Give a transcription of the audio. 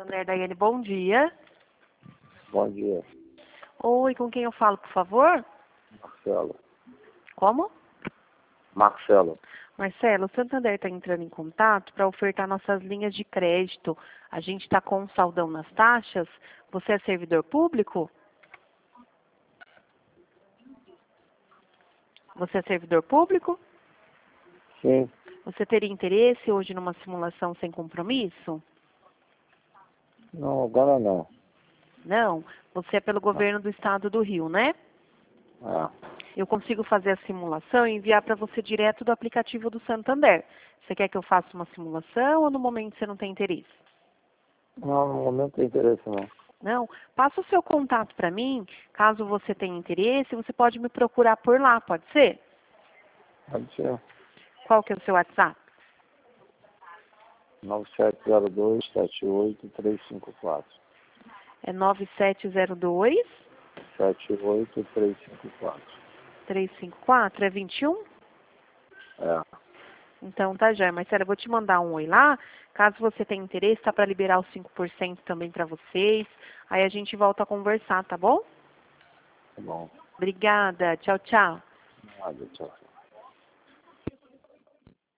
Santander, Daiane, bom dia. Bom dia, Oi, com quem eu falo, por favor? Marcelo. Como? Marcelo. Marcelo, o Santander está entrando em contato para ofertar nossas linhas de crédito. A gente está com um saldão nas taxas. Você é servidor público? Você é servidor público? Sim. Você teria interesse hoje numa simulação sem compromisso? Não, agora não. Não? Você é pelo governo do estado do Rio, né? Ah, Eu consigo fazer a simulação e enviar para você direto do aplicativo do Santander. Você quer que eu faça uma simulação ou no momento você não tem interesse? não, no momento não tem interesse não. Não? Passa o seu contato para mim. Caso você tenha interesse, você pode me procurar por lá, pode ser? Pode ser. Qual que é o seu WhatsApp? 9702-78354. É 9702 78354. 354, é 21? É, Então tá, já. Marcela, eu vou te mandar um oi lá. Caso você tenha interesse, tá para liberar os 5% também para vocês. Aí a gente volta a conversar, tá bom? tá bom. Obrigada. Tchau, tchau. Nada, tchau.